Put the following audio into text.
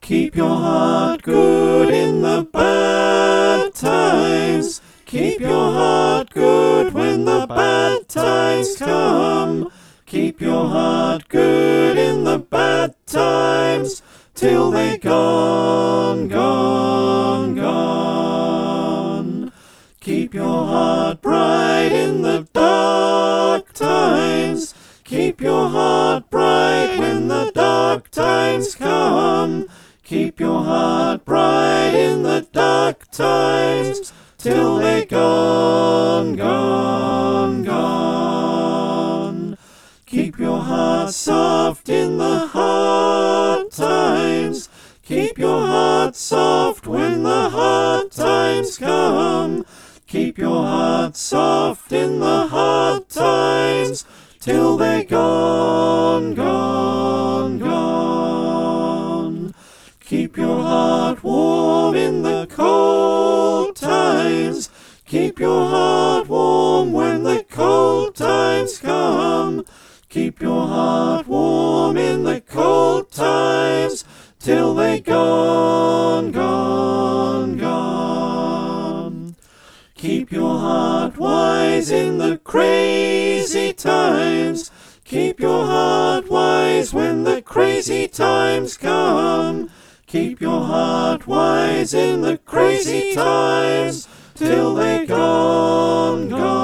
Keep your heart good in the bad times. Keep your heart good when the bad times come. Keep your heart good in the bad times till they're gone, gone, gone. Keep your heart bright in the dark times. Keep your heart bright when the dark times come. Keep your heart bright in the dark times till they're gone, gone, gone. Keep your heart soft in the hard times. Keep your heart soft when the hard times come. Keep your heart soft in the hard times till they're gone, gone, gone. Keep your heart warm in the cold times. Keep your heart warm when the cold times come. Keep your heart warm in the cold times till they're gone, gone, gone. Keep your heart wise in the crazy times. Keep your heart wise when the crazy times come. Keep your heart wise in the crazy times till they're gone, gone.